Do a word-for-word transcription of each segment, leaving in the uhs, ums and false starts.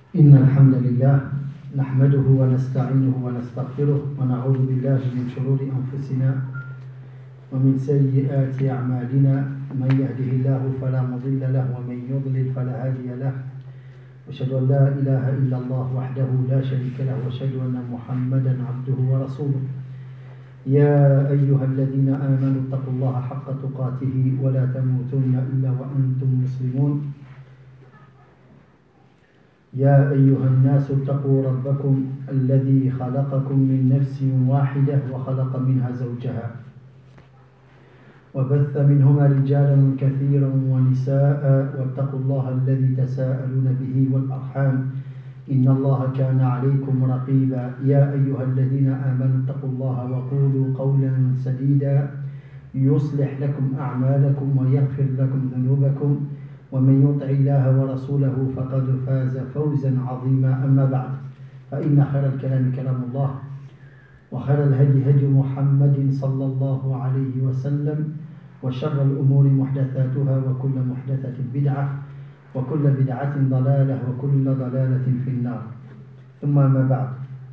إن الحمد لله نحمده ونستعينه ونستغفره ونعوذ بالله من شرور أنفسنا ومن سيئات أعمالنا من يهده الله فلا مضل له ومن يضلل فلا هادي له أشهد أن لا إله إلا الله وحده لا شريك له وأشهد أن محمدا عبده ورسوله يا أيها الذين آمنوا اتقوا الله حق تقاته ولا تموتن إلا وأنتم مسلمون يا أيها الناس اتقوا ربكم الذي خلقكم من نفس واحدة وخلق منها زوجها وبث منهما رجالا كثيرا ونساء واتقوا الله الذي تساءلون به والأرحام إن الله كان عليكم رقيبا يا أيها الذين آمنوا اتقوا الله وقولوا قولا سديدا يصلح لكم أعمالكم ويغفر لكم ذنوبكم ومن يطع الله ورسوله فقد فاز فوزا عظيما أما بعد فإن خير الكلام كلام الله وخير الهدي هدي محمد صلى الله عليه وسلم وشر الأمور محدثاتها وكل محدثة بدعة وكل بدعة ضلالة وكل ضلالة في النار ثم ما بعد.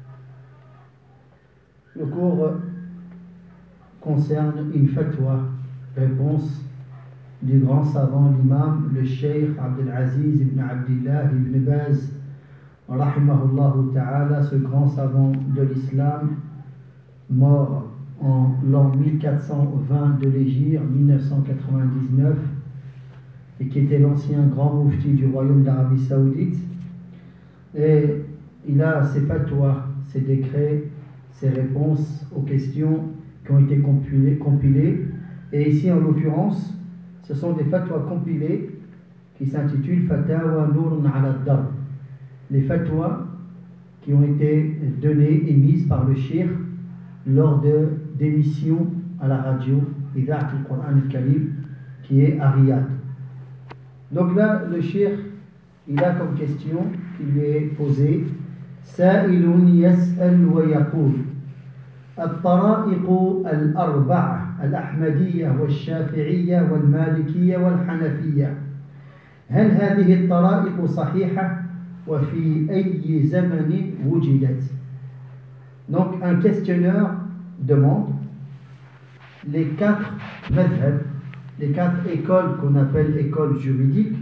Le cours concerne une fatwa, réponse du grand savant, l'imam, le cheikh Abdelaziz ibn Abdillah ibn Baz, rahimahullah ta'ala, ce grand savant de l'islam, mort en l'an mille quatre cent vingt de l'Hégire, mille neuf cent quatre-vingt-dix-neuf, et qui était l'ancien grand moufti du royaume d'Arabie Saoudite. Et il a ses fatwas, ses décrets, ses réponses aux questions qui ont été compilées. compilées. Et ici, en l'occurrence, ce sont des fatwas compilés qui s'intitulent Fatawa Nourun ala Dar. Les fatwas qui ont été données, émises par le shir lors de d'émissions à la radio Ida'at al-Qur'an al-Karim, qui est à Riyad. Donc là, le shir, il a comme question qui lui est posée Sa'ilun yas'al wa yaqul الطرائق الأربعة الأحمدية والشافعية والمالكية والحنفية هل هذه الطرائق صحيحة وفي أي زمن وجدت؟ Donc un questionneur demande les quatre madhhab, les quatre écoles qu'on appelle écoles juridiques.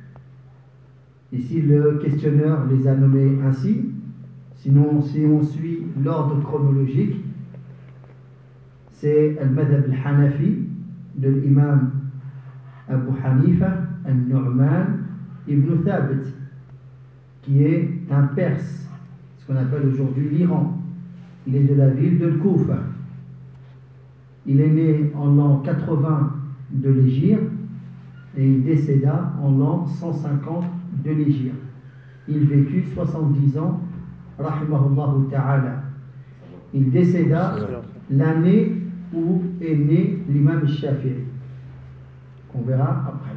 Ici le questionneur les a nommées ainsi. Sinon, si on suit l'ordre chronologique, c'est al-madhab al-hanafi de l'imam Abu Hanifa al-Nu'man ibn Thabit, qui est un Perse, ce qu'on appelle aujourd'hui l'Iran. Il est de la ville de Koufa. Il est né en l'an quatre-vingts de l'Hégire et il décéda en l'an cent cinquante de l'Hégire. Il vécut soixante-dix ans, rahimahullah ta'ala. Il décéda l'année où est né l'imam Shafi'i, qu'on verra après.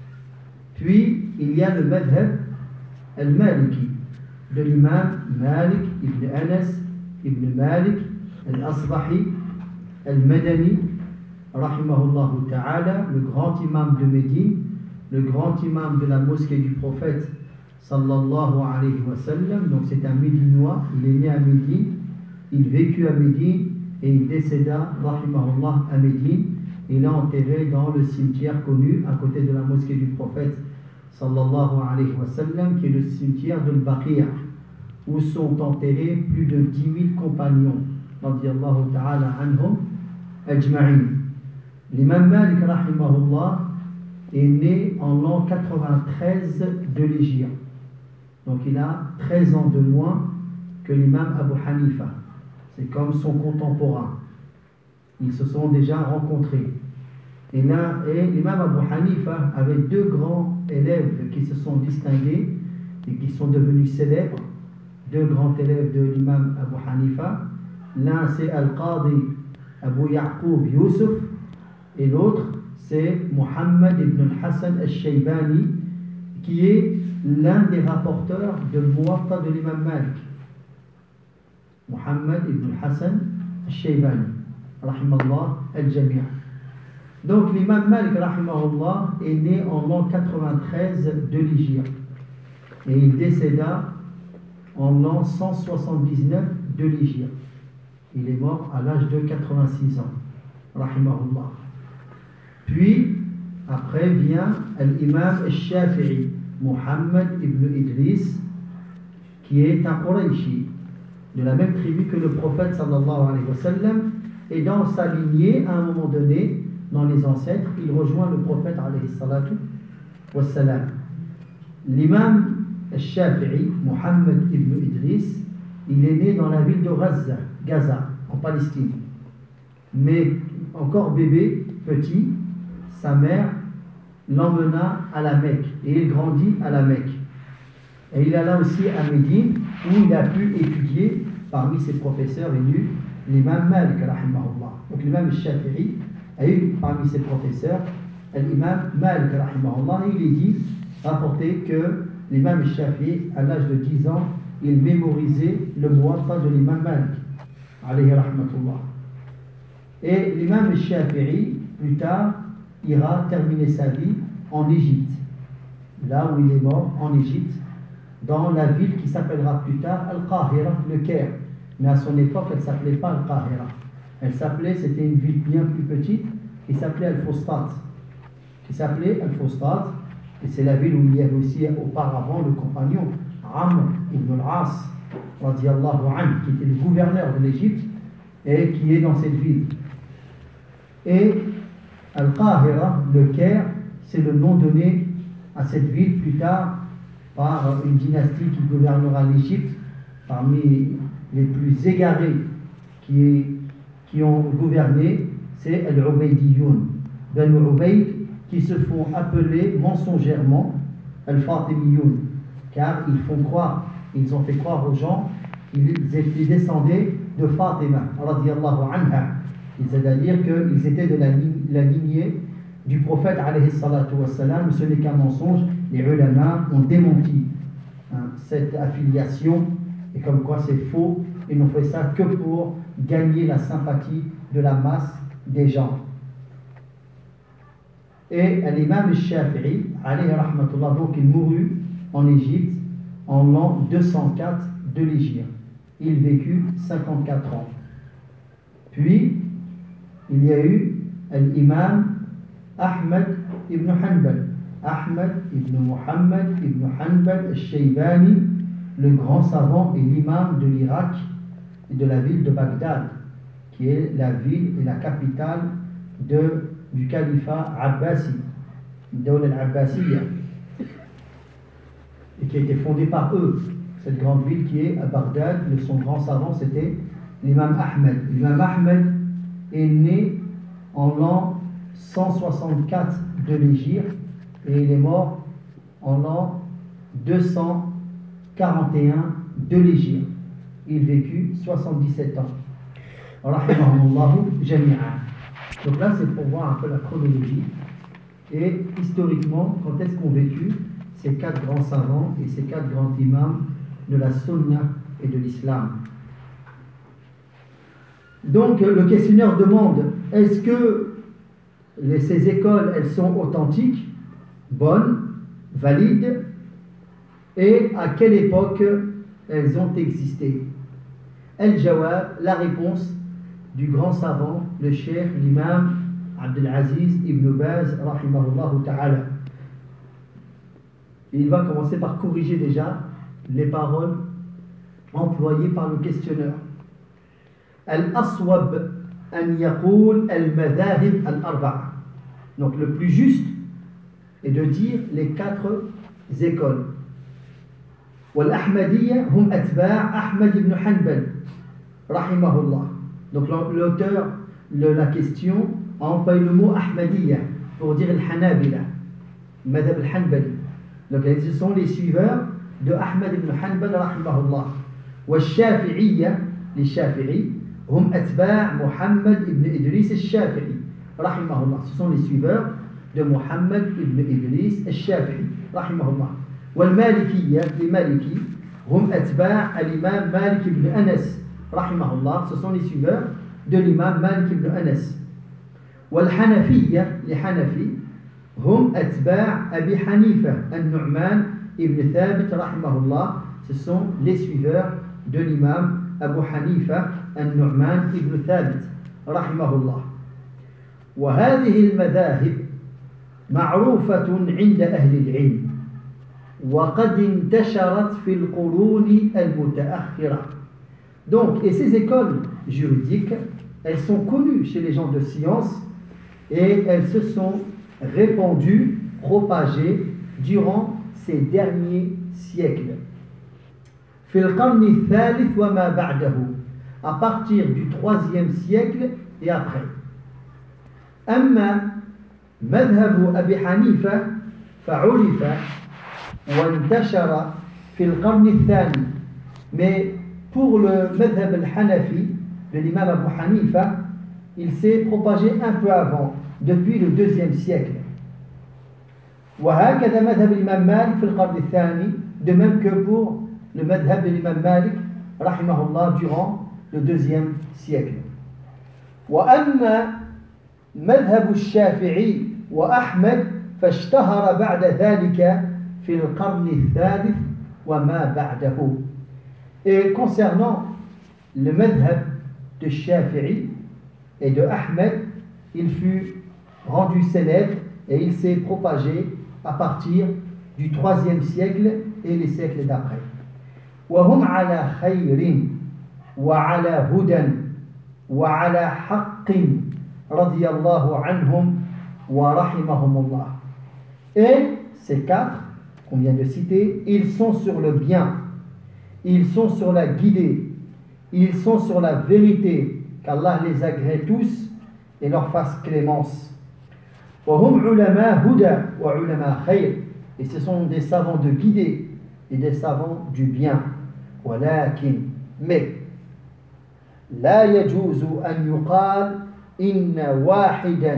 Puis il y a le madhhab al-Maliki de l'imam Malik ibn Anas ibn Malik al-Asbahi al-Madani, rahimahullah ta'ala, le grand imam de Médine, le grand imam de la mosquée du prophète sallallahu alayhi wa sallam. Donc c'est un Médinois, il est né à Médine, il vécut à Médine et il décéda, rahimahullah, à Médine. Il est enterré dans le cimetière connu à côté de la mosquée du prophète sallallahu alayhi wa sallam, qui est le cimetière de l'Baqir, où sont enterrés plus de dix mille compagnons, radiyallahu ta'ala anhum ajma'in. L'imam Malik, rahimahullah, est né en l'an quatre-vingt-treize de l'Hégire. Donc il a treize ans de moins que l'imam Abu Hanifa. C'est comme son contemporain. Ils se sont déjà rencontrés. Et là, et l'imam Abu Hanifa avait deux grands élèves qui se sont distingués et qui sont devenus célèbres. Deux grands élèves de l'imam Abu Hanifa. L'un c'est Al-Qadi Abu Ya'qub Yusuf et l'autre c'est Muhammad ibn al-Hassan al-Shaybani, qui est l'un des rapporteurs de Muwatta de l'imam Malik. Muhammad ibn al-Hassan al-Shaybani, rahimallah al-Jami'. Donc l'imam Malik, rahimahullah, est né en l'an quatre-vingt-treize de l'Hégire. Et il décéda en l'an cent soixante-dix-neuf de l'Hégire. Il est mort à l'âge de quatre-vingt-six ans. Rahimahullah. Puis, après vient l'imam al-Shafi'i, Muhammad ibn Idris, qui est un Qurayshi, de la même tribu que le prophète sallallahu alayhi wa sallam, et dans sa lignée, à un moment donné, dans les ancêtres, il rejoint le prophète alayhi salatu wa salam. L'imam al-Shafi'i, Muhammad ibn Idris, il est né dans la ville de Gaza, Gaza, en Palestine. Mais encore bébé, petit, sa mère l'emmena à la Mecque et il grandit à la Mecque. Et il alla aussi à Médine où il a pu étudier parmi ses professeurs élus l'imam Malik rahimahullah. Donc l'imam al-Shafi'i a eu parmi ses professeurs l'imam Malik rahimahullah et il est dit, rapporté que l'imam al-Shafi'i à l'âge de dix ans il mémorisait le muwatta de l'imam Malik alayhi rahmatullah. Et l'imam al-Shafi'i plus tard ira terminer sa vie en Égypte, là où il est mort, en Égypte, dans la ville qui s'appellera plus tard Al-Qahira, le Caire. Mais à son époque, elle ne s'appelait pas Al-Qahira. Elle s'appelait, c'était une ville bien plus petite, qui s'appelait Al-Fustat. Qui s'appelait Al-Fustat, et c'est la ville où il y avait aussi auparavant le compagnon Amr ibn al-As, radiyallahu anhu, qui était le gouverneur de l'Égypte, et qui est dans cette ville. Et Al-Qahira, le Caire, c'est le nom donné à cette ville plus tard par une dynastie qui gouvernera l'Égypte, parmi les plus égarés qui, qui ont gouverné, c'est Al-Ubaydiyoun, Banu Ubayd, qui se font appeler mensongèrement Al-Fatimiyoun, car ils font croire, ils ont fait croire aux gens qu'ils étaient descendés de Fatima, radiyallahu anha. C'est-à-dire qu'ils étaient de la, la lignée du prophète alayhi salatu wassalam. Ce n'est qu'un mensonge. Les ulama ont démenti hein, cette affiliation et comme quoi c'est faux. Ils n'ont fait ça que pour gagner la sympathie de la masse des gens. Et l'imam al-Shafi'i alayhi rahmatullah, donc il mourut en Égypte en l'an deux cent quatre de l'Hégire. Il vécut cinquante-quatre ans. Puis il y a eu l'imam Ahmad ibn Hanbal, Ahmad ibn Muhammad ibn Hanbal al-Shaybani, le grand savant et l'imam de l'Irak et de la ville de Bagdad, qui est la ville et la capitale de, du califat Abbasi, Dawla al-Abbasiyya, et qui a été fondée par eux. Cette grande ville qui est à Bagdad, son grand savant c'était l'imam Ahmed. L'imam Ahmed est né en l'an cent soixante-quatre de l'Hégire et il est mort en l'an deux cent quarante et un de l'Hégire. Il vécut soixante-dix-sept ans. Rahimahumullahu jami'an. Donc là, c'est pour voir un peu la chronologie et historiquement, quand est-ce qu'ont vécu ces quatre grands savants et ces quatre grands imams de la sunna et de l'islam. Donc le questionnaire demande, est-ce que les, ces écoles, elles sont authentiques, bonnes, valides, et à quelle époque elles ont existé? El-Jawab, la réponse du grand savant, le cheikh, l'imam Abdelaziz ibn Baz, rahimahullah ta'ala. Il va commencer par corriger déjà les paroles employées par le questionneur. Al-Aswab an yaqul al-madahib al-arba'a. Donc le plus juste est de dire les quatre écoles. Wal-Ahmadiyya hum atba' Ahmad ibn Hanbal rahimahullah. Donc l'auteur de la question a employé le mot Ahmadiyya pour dire al-Hanabila, madhab al-Hanbali. Donc ce sont les suiveurs de Ahmad ibn Hanbal rahimahullah. Wal-Shafi'iyya, les Shafi'i, hum atba' Muhammad ibn Idris al-Shafi'i rahimahullah. Ce sont les suiveurs de Muhammad ibn Idris al-Shafi'i rahimahullah. Wal-Malikiyya, les Maliki, hum atba' al-Imam Malik ibn Anas rahimahullah. Ce sont les suiveurs de l'imam Malik ibn Anas. Wal-Hanafiyya, les Hanafi, هم أتباع أبي حنيفة النعمان ابن ثابت رحمه الله ce sont les suiveurs de l'imam Abu Hanifa al-Nu'man ibn Thabit rahimahullah. وهذه المذاهب معروفة عند أهل العلم وقد انتشرت في القرون المتأخرة. Donc, et ces écoles juridiques, elles sont connues chez les gens de science et elles se sont répandues, propagées durant ces derniers siècles. في القرن الثالث وما بعده, à partir du troisième siècle et après. أما مذهب أبي حنيفة فعرف وانتشر في القرن الثاني. Mais pour le madhab al-Hanafi de l'imam Abu Hanifa, il s'est propagé un peu avant, depuis le deuxième siècle. وهكذا مذهب الإمام مالك في القرن الثاني, de même que pour le madhab de l'imam Malik rahimahullah durant le deuxième siècle. وأما مذهب الشافعي وأحمد فاشتهر بعد ذلك في القرن الثالث وما بعده. Et concernant le madhab de Shafi'i et de Ahmed, il fut rendu célèbre et il s'est propagé à partir du troisième siècle et les siècles d'après. وهم على خير وعلى هدى وعلى حق رضي الله عنهم ورحمهم الله. Et ces quatre qu'on vient de citer, ils sont sur le bien, ils sont sur la guidée, ils sont sur la vérité, qu'Allah les agrée tous et leur fasse clémence. وهم علماء هدى وعلماء خير, et ce sont des savants de guidée et des savants du bien. ولكن, mais لا يجوز أن يقال إن واحدا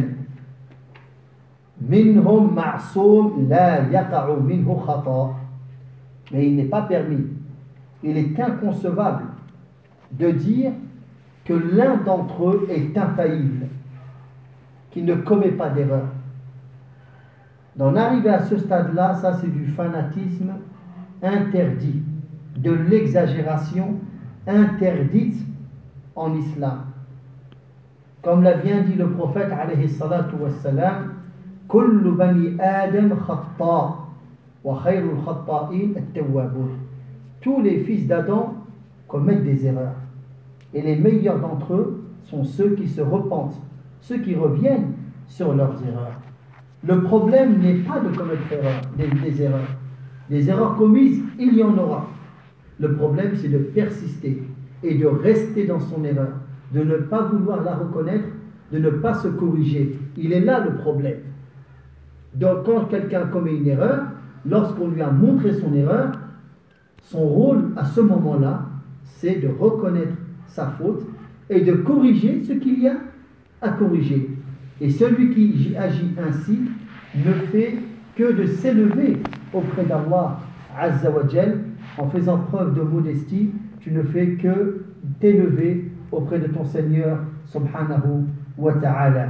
منهم معصوم لا يقع منه خطأ. Mais il n'est pas permis, il est inconcevable de dire que l'un d'entre eux est infaillible, qui ne commet pas d'erreur. D'en arriver à ce stade-là, ça c'est du fanatisme interdit, de l'exagération interdite en islam. Comme l'a bien dit le prophète alayhi salatu wassalam, kullu bani adam khata wa khayrul khata'in at-tawwabun. Tous les fils d'Adam commettent des erreurs et les meilleurs d'entre eux sont ceux qui se repentent, ceux qui reviennent sur leurs erreurs. Le problème n'est pas de commettre erreur, des, des erreurs. Des erreurs commises, il y en aura. Le problème, c'est de persister et de rester dans son erreur, de ne pas vouloir la reconnaître, de ne pas se corriger. Il est là le problème. Donc, quand quelqu'un commet une erreur, lorsqu'on lui a montré son erreur, son rôle à ce moment-là, c'est de reconnaître sa faute et de corriger ce qu'il y a à corriger. Et celui qui agit ainsi ne fait que de s'élever auprès d'Allah Azza wa Jal en faisant preuve de modestie. Tu ne fais que t'élever auprès de ton Seigneur subhanahu wa ta'ala.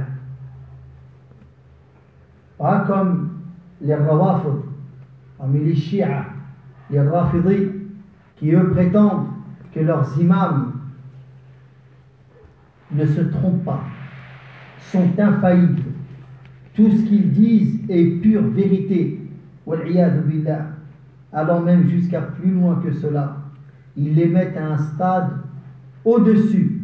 Pas comme les rawafid, parmi les chiites, les rafidis, qui eux prétendent que leurs imams ne se trompent pas, sont infaillibles. Tout ce qu'ils disent est pure vérité. Wal-'iyadhu billah. Allant même jusqu'à plus loin que cela. Ils les mettent à un stade au-dessus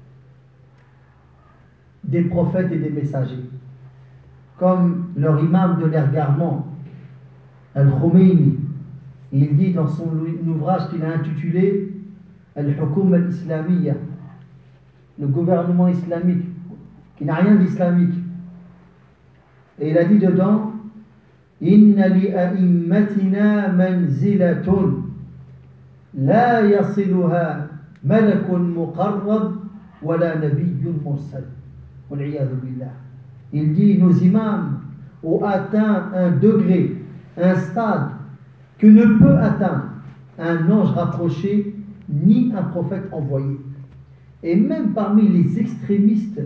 des prophètes et des messagers. Comme leur imam de l'Ergarement, Al-Khomeini, il dit dans son ouvrage qu'il a intitulé Al-Hukum al-Islamiyya, le gouvernement islamique, qui n'a rien d'islamique. Et il a dit dedans Inna li a'immatina manzilatun la yasiluha malakun muqarrab wala nabiyyun mursal. Wal-'iyadhu billah. Il dit nos imams ont atteint un degré, un stade que ne peut atteindre un ange rapproché ni un prophète envoyé. Et même parmi les extrémistes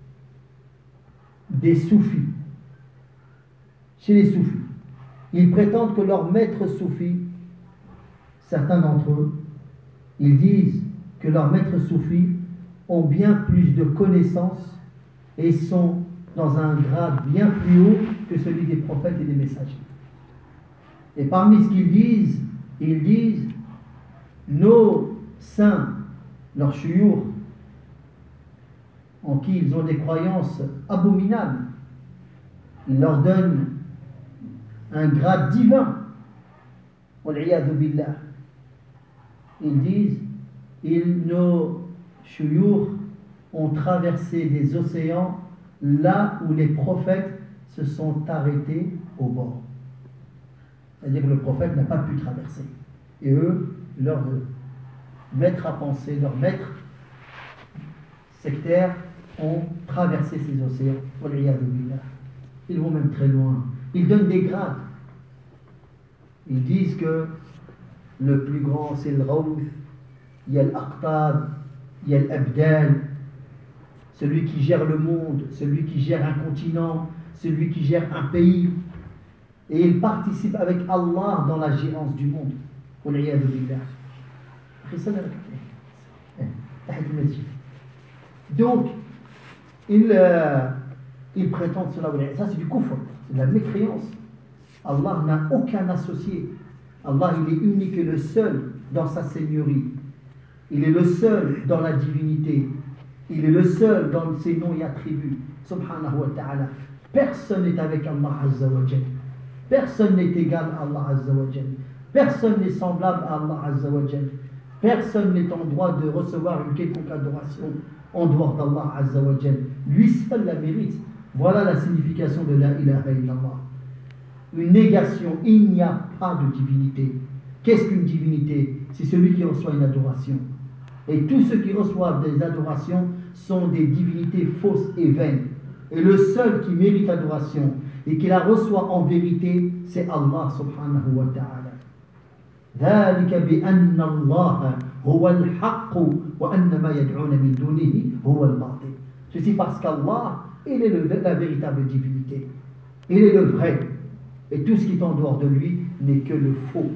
des soufis, chez les soufis, ils prétendent que leur maître soufi, certains d'entre eux, ils disent que leurs maîtres soufis ont bien plus de connaissances et sont dans un grade bien plus haut que celui des prophètes et des messagers. Et parmi ce qu'ils disent, ils disent nos saints, leurs chouyours, en qui ils ont des croyances abominables, ils leur donnent un grade divin. Wal'iyadu billah. Ils disent, ils, nos chouyours ont traversé des océans là où les prophètes se sont arrêtés au bord. C'est-à-dire que le prophète n'a pas pu traverser. Et eux, leur maître à penser, leurs maîtres sectaires ont traversé ces océans. Ils vont même très loin. Ils donnent des grades. Ils disent que le plus grand c'est le Rawth, il y a l'Aqtab, il y a l'Abdal, celui qui gère le monde, celui qui gère un continent, celui qui gère un pays. Et il participe avec Allah dans la gérance du monde. Donc, ils, euh, ils prétendent cela. Ça, c'est du kufr, c'est de la mécréance. Allah n'a aucun associé. Allah, il est unique et le seul dans sa seigneurie. Il est le seul dans la divinité. Il est le seul dans ses noms et attributs. Subhanahu wa ta'ala. Personne n'est avec Allah Azza wa Jal. Personne n'est égal à Allah Azza wa Jal. Personne n'est semblable à Allah Azza wa Jal. Personne n'est en droit de recevoir une quelconque adoration en dehors d'Allah Azza wa Jal. Lui seul la mérite. Voilà la signification de la ilaha illallah. Une négation, il n'y a pas de divinité. Qu'est-ce qu'une divinité? C'est celui qui reçoit une adoration. Et tous ceux qui reçoivent des adorations sont des divinités fausses et vaines. Et le seul qui mérite adoration et qui la reçoit en vérité, c'est Allah subhanahu wa ta'ala. ذلك بأن الله هو الحق وأن ما يدعون من دونه هو الباطل. Ceci parce qu'Allah, il est le, la véritable divinité. Il est le vrai. Et tout ce qui est en dehors de lui n'est que le faux.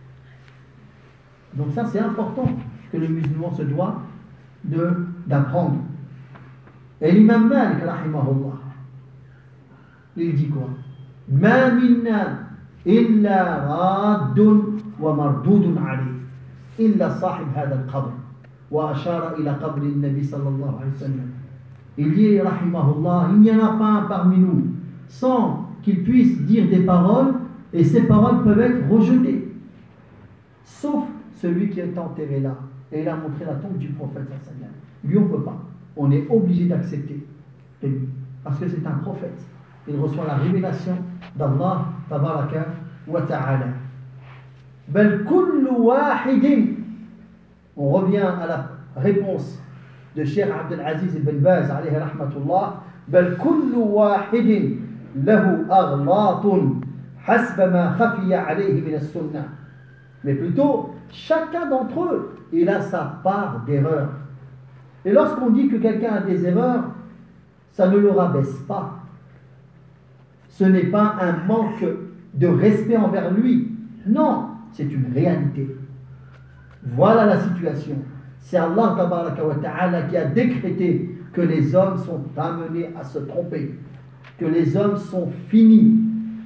Donc ça, c'est important que le musulman se doit de, d'apprendre. Et l'imam Malik, rahimahullah, il dit quoi? Ma minna illa raddun wa mardudun alayh illa sahib hada al-qabr wa ashara ila qabr al-nabi sallallahu alayhi wa sallam. Il dit, rahimahullah, il n'y en a pas un parmi nous sans qu'il puisse dire des paroles et ces paroles peuvent être rejetées. Sauf celui qui est enterré là. Et il a montré la tombe du prophète. Lui, on ne peut pas. On est obligé d'accepter de lui. Parce que c'est un prophète. Il reçoit la révélation d'Allah tabaraka wa ta'ala. Bal kullu wahidin. On revient à la réponse de Cheikh Abdel Aziz ibn Baz alayhi rahmatullah. Bal kullu wahidin lahu aghlaatun hasba ma khafiya alayhi min as-sunnah. Mais plutôt, chacun d'entre eux, il a sa part d'erreur. Et lorsqu'on dit que quelqu'un a des erreurs, ça ne le rabaisse pas. Ce n'est pas un manque de respect envers lui. Non, c'est une réalité. Voilà la situation. C'est Allah tabaraka wa ta'ala qui a décrété que les hommes sont amenés à se tromper, que les hommes sont finis,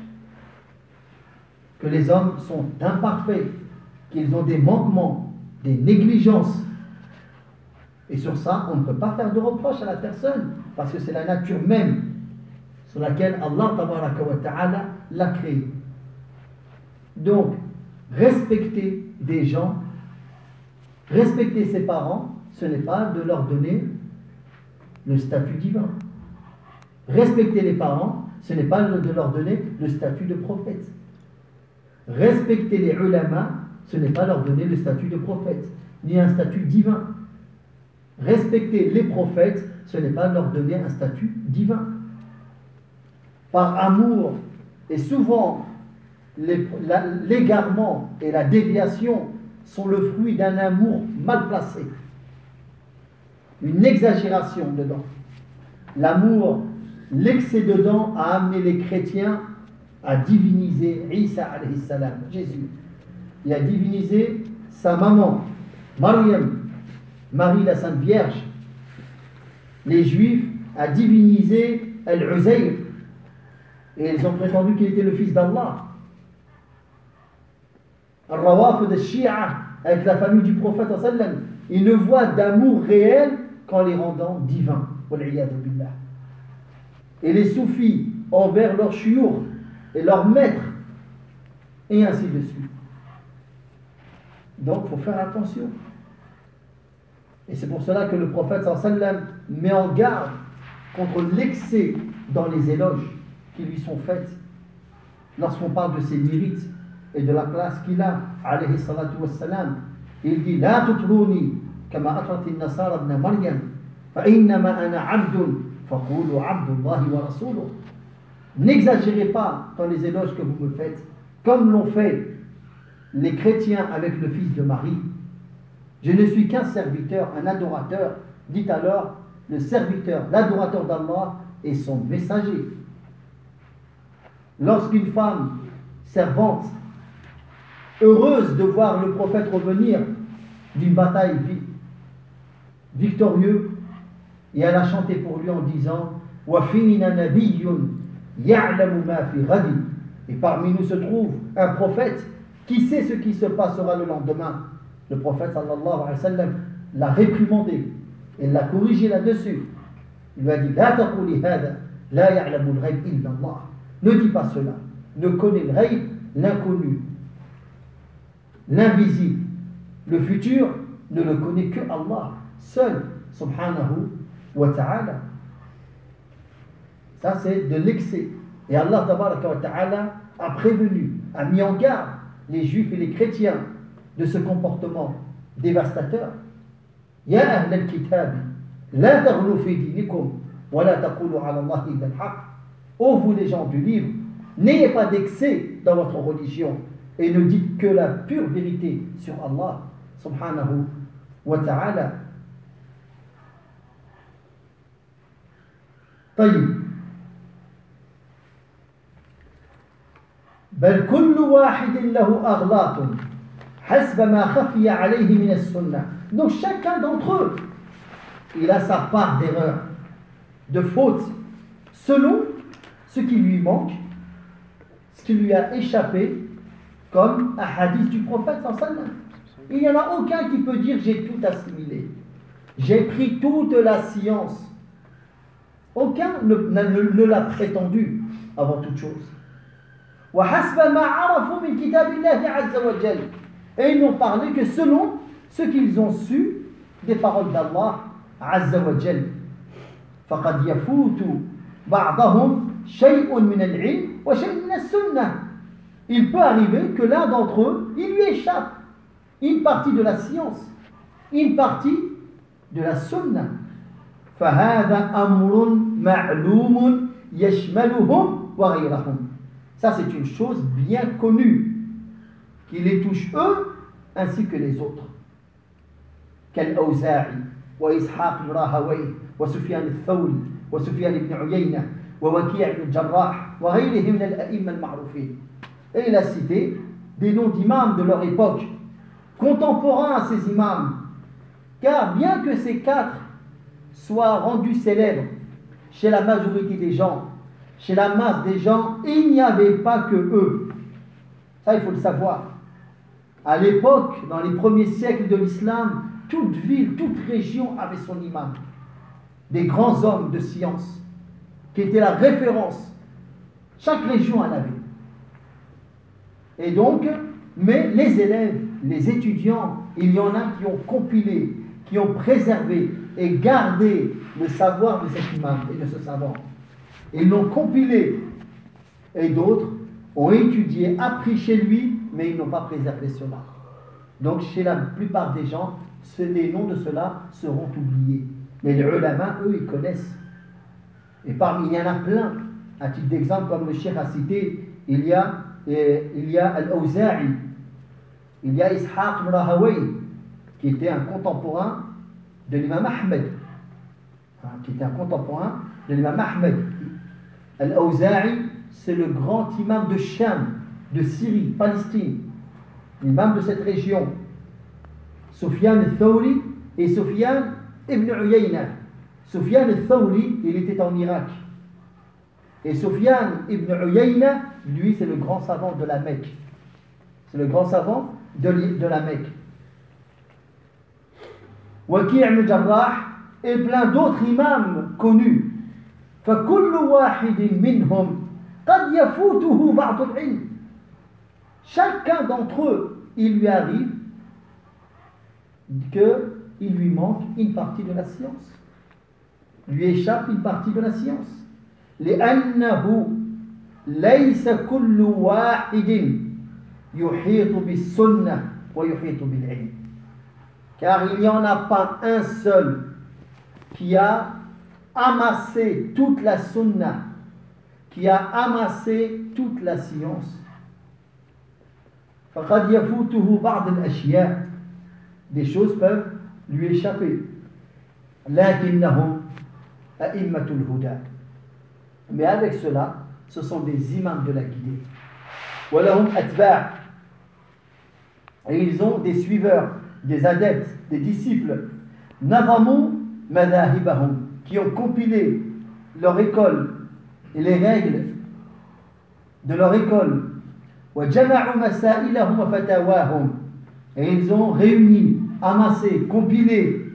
que les hommes sont imparfaits, qu'ils ont des manquements, des négligences. Et sur ça, on ne peut pas faire de reproche à la personne, parce que c'est la nature même sur laquelle Allah tabaraka wa ta'ala l'a créé. Donc, respecter des gens, respecter ses parents, ce n'est pas de leur donner le statut divin. Respecter les parents, ce n'est pas de leur donner le statut de prophète. Respecter les ulama, ce n'est pas leur donner le statut de prophète, ni un statut divin. Respecter les prophètes, ce n'est pas leur donner un statut divin. Par amour, et souvent les, la, l'égarement et la déviation sont le fruit d'un amour mal placé, une exagération dedans. L'amour, l'excès dedans a amené les chrétiens à diviniser Isa alayhi salam, Jésus. Il a divinisé sa maman, Maryam, Marie la Sainte Vierge, les Juifs a divinisé Al-Uzayr et ils ont prétendu qu'il était le fils d'Allah. Al-Rawafid al-Shia avec la famille du prophète sallam, ils ne voient d'amour réel qu'en les rendant divins. Et les soufis envers leurs chiours et leurs maîtres, et ainsi de suite. Donc il faut faire attention. Et c'est pour cela que le prophète sallam met en garde contre l'excès dans les éloges qui lui sont faites lorsqu'on parle de ses mérites et de la place qu'il a, alayhi salatu wassalam. Il dit La tutruni kama atrati an-nasara ibn Maryam fa innama ana abdun faqulu abdullahi wa rasuluh. N'exagérez pas dans les éloges que vous me faites, comme l'ont fait les chrétiens avec le fils de Marie. Je ne suis qu'un serviteur, un adorateur. Dites alors le serviteur, l'adorateur d'Allah et son messager. Lorsqu'une femme servante, heureuse de voir le prophète revenir d'une bataille victorieux, et elle a chanté pour lui en disant Wa fina nabiyyun ya'lamu ma fi ghadi. Et parmi nous se trouve un prophète qui sait ce qui se passera le lendemain. Le prophète sallallahu alayhi wa sallam l'a réprimandé et l'a corrigé là-dessus. Il lui a dit La taquli hada la ya'lamu al-ghayb illa Allah. Ne dis pas cela. Ne connais le ghaib, l'inconnu, l'invisible, le futur, ne le connaît que Allah, seul, subhanahu wa ta'ala. Ça, c'est de l'excès. Et Allah tabaraka wa ta'ala a prévenu, a mis en garde les juifs et les chrétiens de ce comportement dévastateur. Ya ahl al-kitab, la taghlu fi dinikum, wa la taqulu ala Allah illa al-haq. Ô vous les gens du livre, n'ayez pas d'excès dans votre religion et ne dites que la pure vérité sur Allah subhanahu wa ta'ala. طيب بل كل واحد له أغلاط حسب ما خفي عليه من السنة. Donc chacun d'entre eux, il a sa part d'erreur, de faute, selon ce qui lui manque, ce qui lui a échappé, comme un hadith du prophète sallallahu alayhi wa sallam. Il n'y en a aucun qui peut dire j'ai tout assimilé, j'ai pris toute la science. Aucun ne, ne, ne l'a prétendu avant toute chose. Et ils n'ont parlé que selon ce qu'ils ont su des paroles d'Allah Azza wa Jal. فقد يفوت بعضهم شيء من العلم وشيء من السنة. Il peut arriver que l'un d'entre eux, il lui échappe une partie de la science, une partie de la sunna. فهذا أمر معلوم يشملهم وغيرهم. Ça, c'est une chose bien connue qui les touche eux ainsi que les autres. كالأوزاعي وإسحاق بن راهويه وسفيان الثوري وسفيان بن عيينة ووكيع بن الجراح وغيرهم من الأئمة المعروفين. Et il a cité des noms d'imams de leur époque, contemporains à ces imams, car bien que ces quatre soient rendus célèbres chez la majorité des gens, chez la masse des gens, il n'y avait pas que eux. Ça, il faut le savoir. À l'époque, dans les premiers siècles de l'islam, toute ville, toute région avait son imam. Des grands hommes de science qui étaient la référence. Chaque région en avait. Et donc, mais les élèves, les étudiants, il y en a qui ont compilé, qui ont préservé et gardé le savoir de cet imam et de ce savant. Ils l'ont compilé. Et d'autres ont étudié, appris chez lui, mais ils n'ont pas préservé cela. Donc, chez la plupart des gens, les noms de ceux-là seront oubliés. Mais les ulama, eux, ils connaissent. Et parmi, il y en a plein. À titre d'exemple, comme le cheikh a cité, il y a, et, il y a Al-Awza'i, il y a Ishaq ibn Rahawayh, qui était un contemporain de l'imam Ahmed, hein, qui était un contemporain de l'imam Ahmed. Al-Awza'i, c'est le grand imam de Sham, de Syrie, Palestine, l'imam de cette région. Sufyan al-Thawri et Sufyan ibn Uyayna. Sufyan al-Thawri, il était en Irak. Et Sufyan ibn Uyayna, lui, c'est le grand savant de la Mecque. C'est le grand savant de, de la Mecque. Waki' ibn Jarrah et plein d'autres imams connus. فكل واحد منهم قد يفوته بعض العلم. Chacun d'entre eux, il lui arrive qu'il lui manque une partie de la science. Lui échappe une partie de la science. لأنه ليس كل واحد يحيط بالسنة ويحيط بالعلم. Car il n'y en a pas un seul qui a amassé toute la sunna, qui a amassé toute la science. فقد يفوته بعض الأشياء. Des choses peuvent lui échapper. لكنهم أئمة الهدى. Mais avec cela, ce sont des imams de la guidée. ولهم أتباع. Et ils ont des suiveurs, des adeptes, des disciples. نظموا مذاهبهم, qui ont compilé leur école et les règles de leur école. وجمعوا مسائلهم وفتاواهم. Et ils ont réuni, amassé, compilé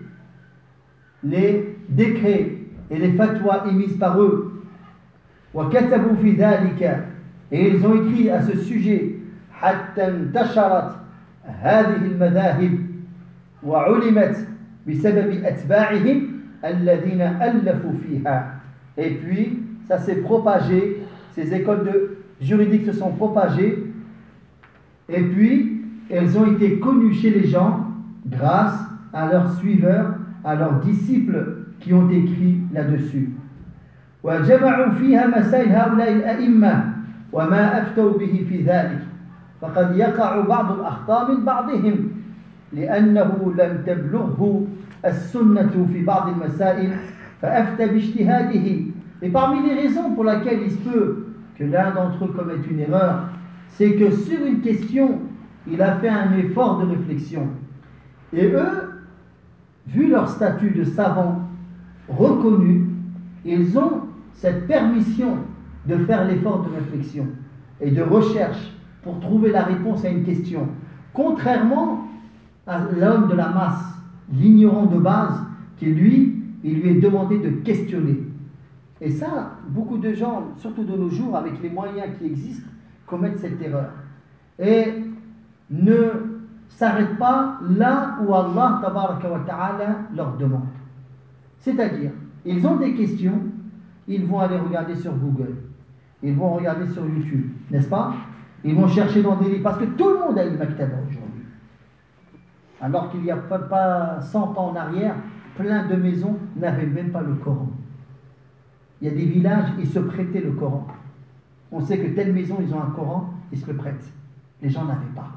les décrets et les fatwas émises par eux. وكتبوا في ذلك. Et ils ont écrit à ce sujet. حتى انتشرت هذه المذاهب وعلمت بسبب أتباعهم الذين ألفوا فيها. Et puis ça s'est propagé, ces écoles de juridiques se sont propagées, et puis elles ont été connues chez les gens grâce à leurs suiveurs, à leurs disciples qui ont écrit là-dessus. وجمعوا فيها مسائل هؤلاء الأئمة وما أفتوا به في ذلك. فقد يقع بعض الأخطاء من بعضهم لأنه لم تبلغه السنة في بعض المسائل فأفتى باجتهاده. Et parmi les raisons pour lesquelles il se peut que l'un d'entre eux commette une erreur, c'est que sur une question, il a fait un effort de réflexion. Et eux, vu leur statut de savants reconnus, ils ont cette permission de faire l'effort de réflexion et de recherche pour trouver la réponse à une question. Contrairement à l'homme de la masse, l'ignorant de base, qui lui, il lui est demandé de questionner. Et ça, beaucoup de gens, surtout de nos jours, avec les moyens qui existent, commettent cette erreur. Et ne s'arrêtent pas là où Allah tabaraka wa ta'ala leur demande. C'est-à-dire, ils ont des questions, ils vont aller regarder sur Google, ils vont regarder sur YouTube, n'est-ce pas? Ils vont chercher dans des livres, parce que tout le monde a une maktaba aujourd'hui. Alors qu'il n'y a pas, pas cent ans en arrière, plein de maisons n'avaient même pas le Coran. Il y a des villages, ils se prêtaient le Coran. On sait que telle maison, ils ont un Coran, ils se le prêtent. Les gens n'avaient pas.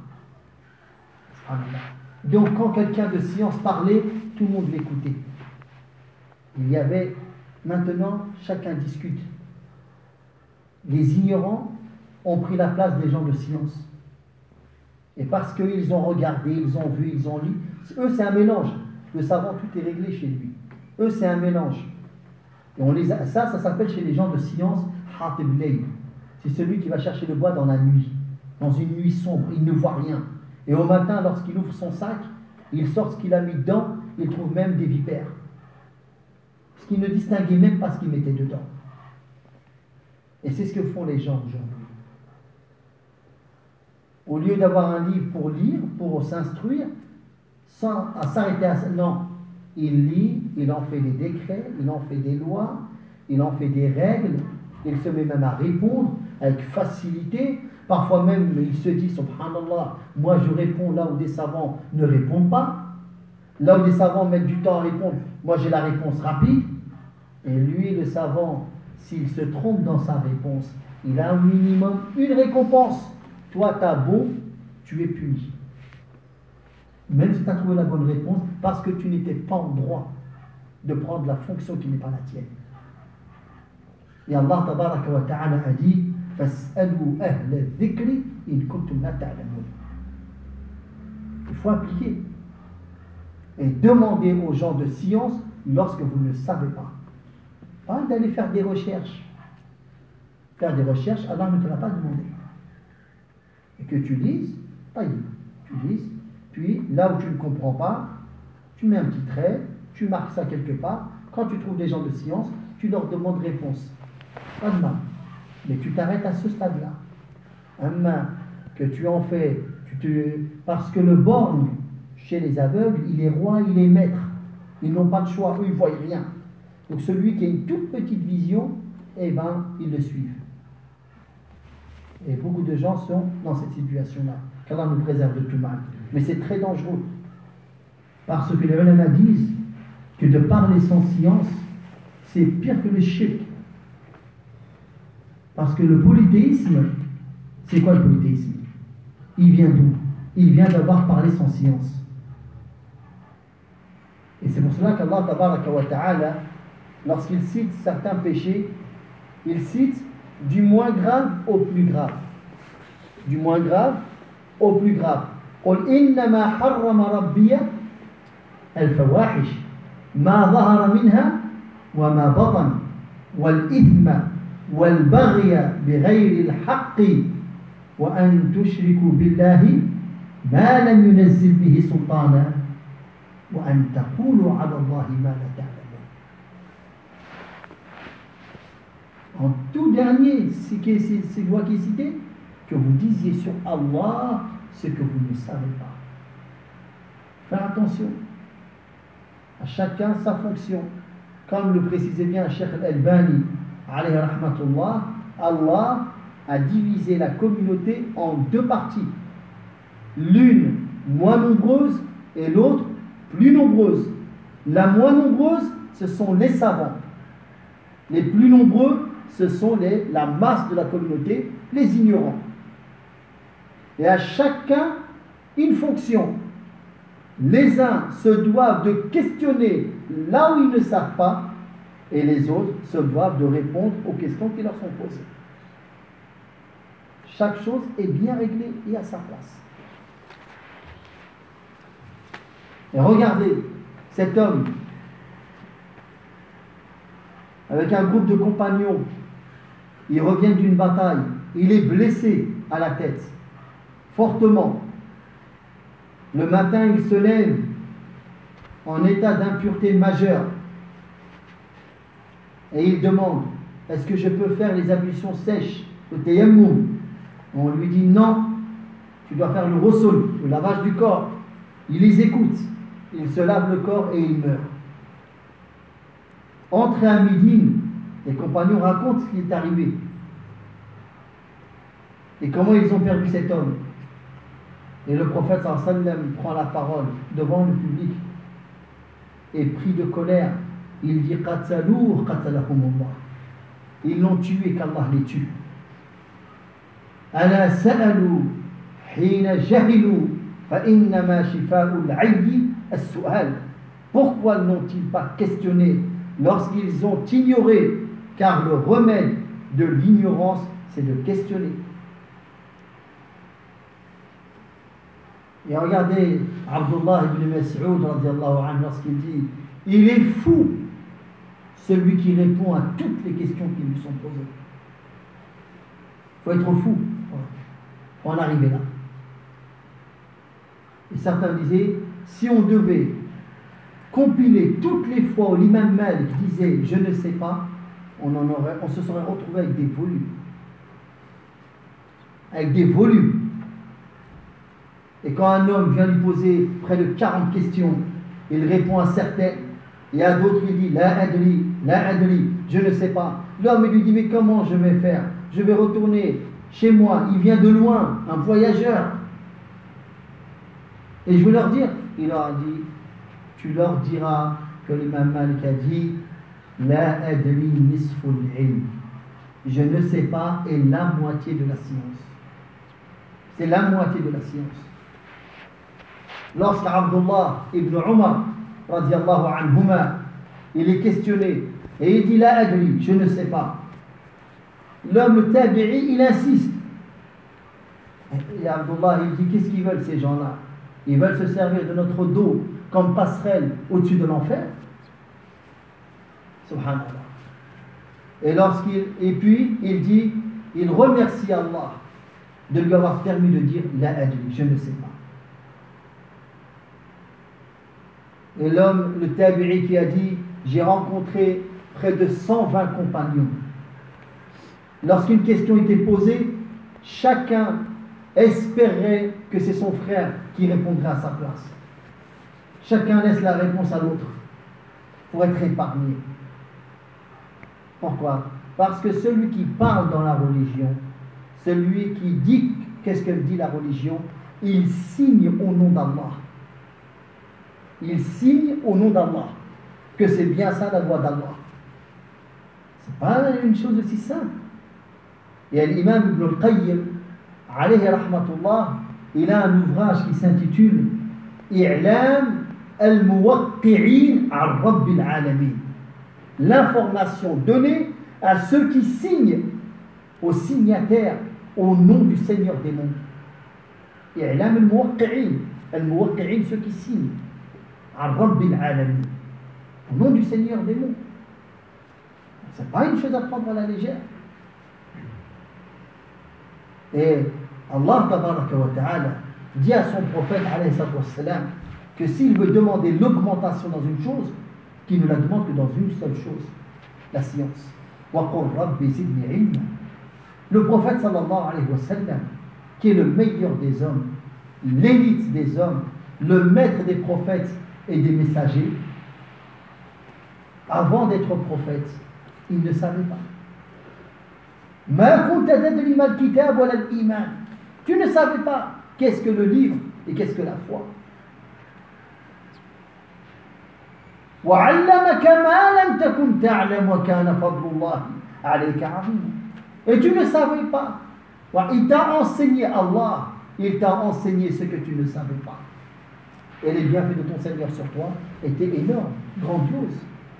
Donc quand quelqu'un de science parlait, tout le monde l'écoutait. Il y avait, maintenant, chacun discute. Les ignorants ont pris la place des gens de science. Et parce qu'ils ont regardé, ils ont vu, ils ont lu, eux c'est un mélange. Le savant, tout est réglé chez lui. Eux c'est un mélange. Et on les a, ça, ça s'appelle chez les gens de science Hatib Layl. C'est celui qui va chercher le bois dans la nuit, dans une nuit sombre, il ne voit rien. Et au matin, lorsqu'il ouvre son sac, il sort ce qu'il a mis dedans, il trouve même des vipères. Ce qu'il ne distinguait même pas ce qu'il mettait dedans. Et c'est ce que font les gens aujourd'hui. Au lieu d'avoir un livre pour lire, pour s'instruire, sans à s'arrêter à ça, non. Il lit, il en fait des décrets, il en fait des lois, il en fait des règles, il se met même à répondre avec facilité. Parfois même, il se dit, subhanallah, moi je réponds là où des savants ne répondent pas. Là où des savants mettent du temps à répondre, moi j'ai la réponse rapide. Et lui, le savant, s'il se trompe dans sa réponse, il a un minimum, une récompense. Toi, tu as bon, tu es puni. Même si tu as trouvé la bonne réponse, parce que tu n'étais pas en droit de prendre la fonction qui n'est pas la tienne. Et Allah tabaraka wa ta'ala a dit فَاسْأَلُوا أَهْلَ الذِّكْرِ إِن كُنتُمْ لَا تَعْلَمُونَ. Il faut appliquer. Et demandez aux gens de science lorsque vous ne savez pas. Pas d'aller faire des recherches. Faire des recherches, Allah ne te l'a pas demandé. Et que tu lises, taïb, tu lises, puis là où tu ne comprends pas, tu mets un petit trait, tu marques ça quelque part. Quand tu trouves des gens de science, tu leur demandes réponse. Pas de mal. Mais tu t'arrêtes à ce stade-là. Un main que tu en fais, tu te... parce que le borgne, chez les aveugles, il est roi, il est maître. Ils n'ont pas de choix, eux, ils ne voient rien. Donc celui qui a une toute petite vision, eh bien, ils le suivent. Et beaucoup de gens sont dans cette situation-là. Qu'Allah nous préserve de tout mal. Mais c'est très dangereux. Parce que les ulama disent que de parler sans science, c'est pire que le shirk. Parce que le polythéisme, c'est quoi le polythéisme? Il vient d'où? Il vient d'avoir parlé sans science. Et c'est pour cela qu'Allah tabaraka wa ta'ala, lorsqu'il cite certains péchés, il cite du moins grave au plus grave. Du moins grave au plus grave. قل إنما حرم ربي الفواحش ما ظهر منها وما بطن والإثم والبغي بغير الحق وأن تشركوا بالله ما لم ينزل به سلطانا وأن تقولوا على الله ما لا تعلمون. En tout dernier, c'est moi qui ai cité, que vous disiez sur Allah ce que vous ne savez pas. Faire attention. À chacun sa fonction. Comme le précisait bien Cheikh Al-Albani, alayhi rahmatullah, Allah a divisé la communauté en deux parties. L'une moins nombreuse et l'autre plus nombreuse. La moins nombreuse, ce sont les savants. Les plus nombreux, ce sont les, la masse de la communauté, les ignorants. Et à chacun, une fonction. Les uns se doivent de questionner là où ils ne savent pas, et les autres se doivent de répondre aux questions qui leur sont posées. Chaque chose est bien réglée et à sa place. Et regardez, cet homme, avec un groupe de compagnons, il revient d'une bataille, il est blessé à la tête, fortement. Le matin, il se lève en état d'impureté majeure et il demande, est-ce que je peux faire les ablutions sèches, le tayammum? On lui dit non, tu dois faire le ghusl, le lavage du corps. Il les écoute, il se lave le corps et il meurt. Entré à Médine, les compagnons racontent ce qui est arrivé et comment ils ont perdu cet homme. Et le prophète sallallahu alayhi wa sallam prend la parole devant le public et pris de colère, il dit Qatalouh qatalahumullah. Ils l'ont tué, qu'Allah les tue. Ala sa'alou hina jahilou fa innama shifa'ul 'ayyi as-su'al. Pourquoi n'ont-ils pas questionné lorsqu'ils ont ignoré? Car le remède de l'ignorance, c'est de questionner. Et regardez Abdullah ibn Mas'ud radiallahu anhu lorsqu'il dit il est fou celui qui répond à toutes les questions qui lui sont posées. Il faut être fou pour en arriver là. Et certains disaient si on devait compiler toutes les fois où l'imam Malik disait je ne sais pas, on, en aurait, on se serait retrouvé avec des volumes. Avec des volumes. Et quand un homme vient lui poser près de quarante questions, il répond à certaines, et à d'autres il dit la adli, la adli, je ne sais pas. L'homme lui dit mais comment je vais faire? Je vais retourner chez moi, il vient de loin, un voyageur. Et je vais leur dire, il leur a dit, tu leur diras que l'imam Malik a dit la adli nisful ilm. Je ne sais pas est la moitié de la science. C'est la moitié de la science. Lorsqu'Abdullah ibn Umar radiallahu anhuma, il est questionné et il dit la adli, je ne sais pas. L'homme le tabi'i, il insiste. Et Abdullah, il dit qu'est-ce qu'ils veulent ces gens-là? Ils veulent se servir de notre dos comme passerelle au-dessus de l'enfer. Subhanallah. Et, lorsqu'il, et puis, il dit, il remercie Allah de lui avoir permis de dire « La adli », je ne sais pas. Et l'homme, le tabi'i qui a dit « J'ai rencontré près de cent vingt compagnons. Lorsqu'une question était posée, chacun espérait que c'est son frère qui répondrait à sa place. Chacun laisse la réponse à l'autre pour être épargné. Pourquoi? Parce que celui qui parle dans la religion, celui qui dit qu'est-ce qu'elle dit la religion, il signe au nom d'Allah. Il signe au nom d'Allah que c'est bien ça la voix d'Allah. C'est pas une chose aussi simple. Et l'imam Ibn al-Qayyim, alayhi rahmatullah, il a un ouvrage qui s'intitule I'lam al-Muwaqqi'in ar-Rabbil alamin. L'information donnée à ceux qui signent, aux signataires, au nom du Seigneur des mondes. I'lam al-Muwaqqi'in, al-Muwaqqi'in, ceux qui signent, ar-Rabbil alamin, au nom du Seigneur des mondes. Ce n'est pas une chose à prendre à la légère. Et Allah tabaraka wa ta'ala dit à son prophète alayhi salam que s'il veut demander l'augmentation dans une chose, qu'il ne la demande que dans une seule chose, la science. Wa qur rabbi zidni ilma. Le prophète sallallahu alayhi wa sallam, qui est le meilleur des hommes, l'élite des hommes, le maître des prophètes et des messagers, avant d'être prophète, il ne savait pas. Tu ne savais pas qu'est-ce que le livre et qu'est-ce que la foi. Et tu ne savais pas. Il t'a enseigné, Allah, il t'a enseigné ce que tu ne savais pas. Et les bienfaits de ton Seigneur sur toi étaient énormes, grandioses.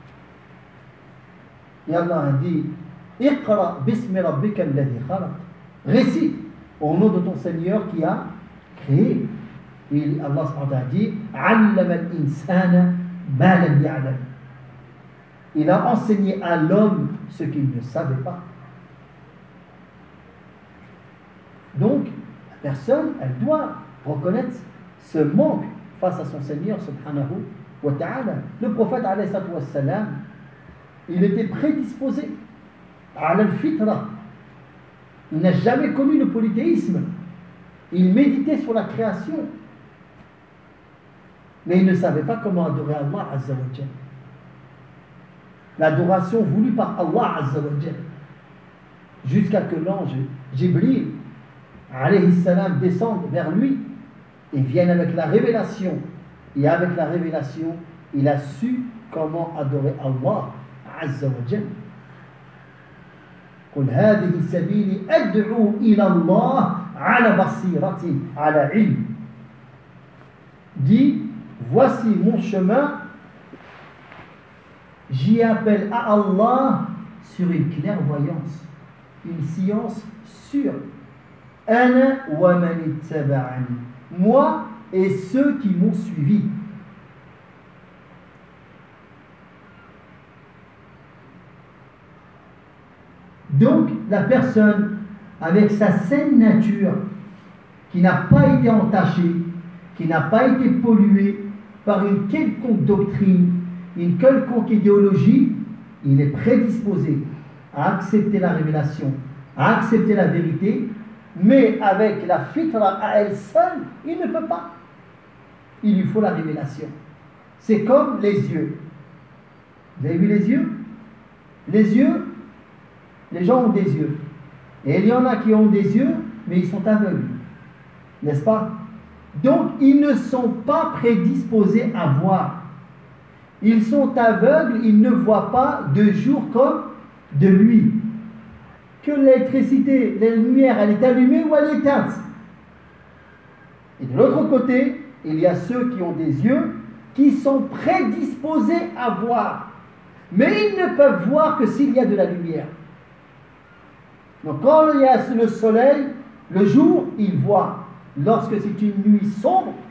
Et Allah a dit Iqra bismi rabbika alladhi khalaq. Récite au nom de ton Seigneur qui a créé. Et Allah subhanahu wa ta'ala dit Allama al-insana ma lam ya'lam. Il a enseigné à l'homme ce qu'il ne savait pas. Donc, la personne, elle doit reconnaître ce manque face à son Seigneur subhanahu wa ta'ala. Le prophète alayhi salam, il était prédisposé à al-fitra. Il n'a jamais connu le polythéisme. Il méditait sur la création. Mais il ne savait pas comment adorer Allah Azza wa Jal. L'adoration voulue par Allah Azza wa Jal. Jusqu'à que l'ange Jibril alayhi salam descende vers lui et vienne avec la révélation. Et avec la révélation, il a su comment adorer Allah Azza wa Jal. قل هذه سبيلي أدعو إلى الله على بصيرة على علم. Dit, voici mon chemin, j'y appelle à Allah sur une clairvoyance, une science sûre. Ana wa man ittaba'ani. Moi et ceux qui m'ont suivi. Donc, la personne, avec sa saine nature, qui n'a pas été entachée, qui n'a pas été polluée par une quelconque doctrine, une quelconque idéologie, il est prédisposé à accepter la révélation, à accepter la vérité, mais avec la fitra à elle seule, il ne peut pas. Il lui faut la révélation. C'est comme les yeux. Vous avez vu les yeux? Les yeux, les gens ont des yeux. Et il y en a qui ont des yeux, mais ils sont aveugles. N'est-ce pas? Donc, ils ne sont pas prédisposés à voir. Ils sont aveugles, ils ne voient pas de jour comme de nuit. Que l'électricité, la lumière, elle est allumée ou elle est éteinte. Et de l'autre côté, il y a ceux qui ont des yeux qui sont prédisposés à voir. Mais ils ne peuvent voir que s'il y a de la lumière. Donc quand il y a le soleil, le jour, ils voient. Lorsque c'est une nuit sombre,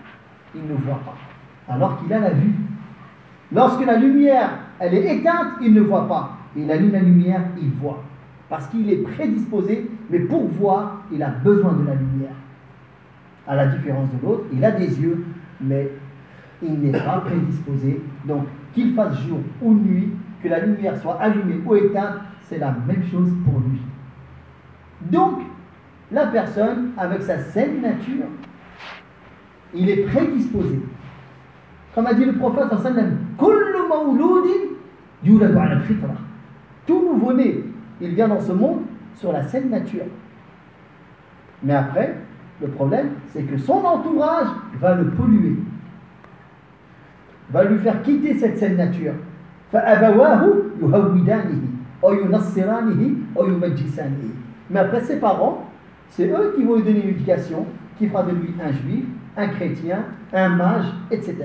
il ne voit pas, alors qu'il a la vue. Lorsque la lumière, elle est éteinte, il ne voit pas. Il allume la lumière, il voit. Parce qu'il est prédisposé, mais pour voir, il a besoin de la lumière. À la différence de l'autre, il a des yeux, mais il n'est pas prédisposé. Donc, qu'il fasse jour ou nuit, que la lumière soit allumée ou éteinte, c'est la même chose pour lui. Donc, la personne, avec sa saine nature, il est prédisposé. Comme a dit le prophète sallallahu alayhi wa sallam, kullu mawloudin yuladu ala al-fitra. Tout nouveau-né, il vient dans ce monde sur la saine nature. Mais après, le problème, c'est que son entourage va le polluer, va lui faire quitter cette saine nature. فَأَبَوَاهُ يُهَوِّدَانِهِ أَوْ يُنَصِّرَانِهِ أَوْ يُمَجِّسَانِهِ. Mais après, ses parents, c'est eux qui vont lui donner une éducation qui fera de lui un juif, un chrétien, un mage, et cetera.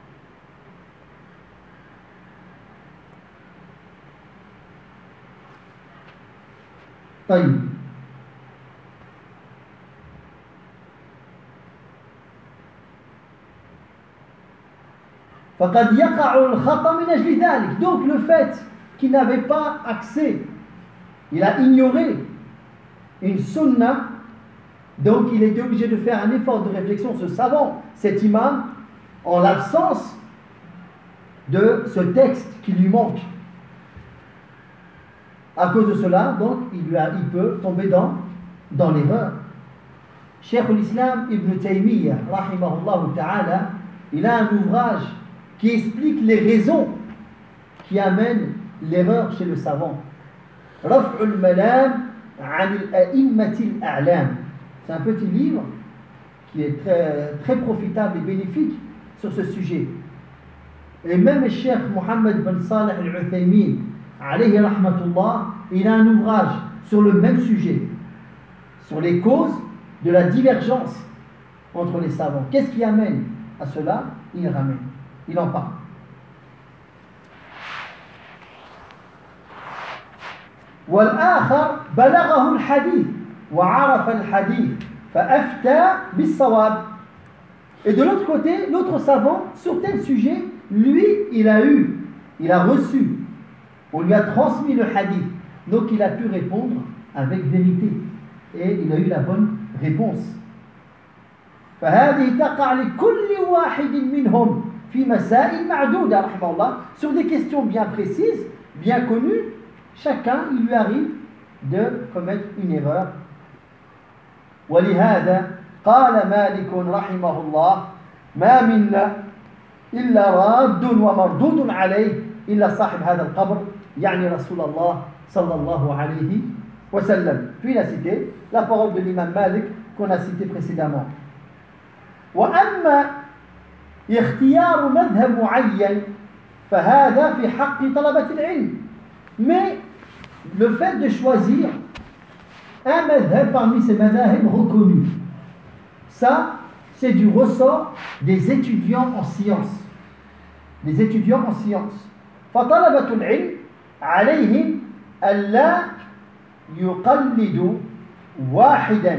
طيب. فقد يقع الخطأ من أجل ذلك. Donc le fait qu'il n'avait pas accès, il a ignoré une sunna, donc il était obligé de faire un effort de réflexion, ce savant, cet imam, en l'absence de ce texte qui lui manque. À cause de cela, donc, il, lui a, il peut tomber dans, dans l'erreur. Cheikh l'Islam Ibn Taymiyyah, rahimahullah ta'ala, il a un ouvrage qui explique les raisons qui amènent l'erreur chez le savant. Raf'ul Malam an al-A'immatil A'lam. C'est un petit livre qui est très, très profitable et bénéfique sur ce sujet. Et même Cheikh Mohammed bin Salih al-Uthaymin, alayhi rahmatullah, il a un ouvrage sur le même sujet, sur les causes de la divergence entre les savants. Qu'est-ce qui amène à cela? Il ramène, il en parle. والآخر بلغه الحديث وعرف الحديث فأفتى بالصواب. Et de l'autre côté, l'autre savant, sur tel sujet, lui, il a eu, il a reçu, on lui a transmis le hadith, donc il a pu répondre avec vérité, et il a eu la bonne réponse. فهذه تقع لكل واحد منهم في مسائل معدودة رحمه الله. Sur des questions bien précises, bien connues, chacun, il lui arrive de commettre une erreur. ولهذا قال مالك رحمه الله ما منا إلا راد ومردود عليه إلا صاحب هذا القبر يعني رسول الله صلى الله عليه وسلم. Puis il a cité la parole de l'imam Malik qu'on a cité précédemment. وأما اختيار مذهب معين فهذا في حق طلبة العلم. Mais le fait de choisir un madhab parmi ces madhab reconnus, ça c'est du ressort des étudiants en sciences. Des étudiants en sciences. فطلبة العلم عليهم ألا يقلدوا واحدا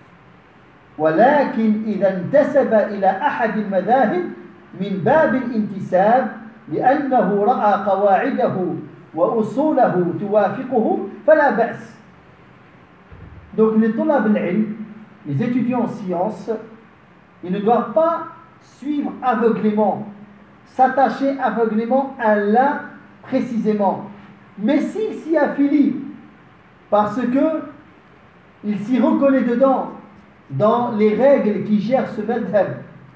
ولكن إذا انتسب إلى أحد المذاهب من باب الانتساب لأنه رأى قواعده وأصوله توافقه فلا بأس. Donc les طلاب العلم, les étudiants en sciences, ils ne doivent pas suivre aveuglément, s'attacher aveuglément à l'un précisément. Mais s'il s'y affilie parce que il s'y reconnaît dedans, dans les règles qui gèrent ce madhab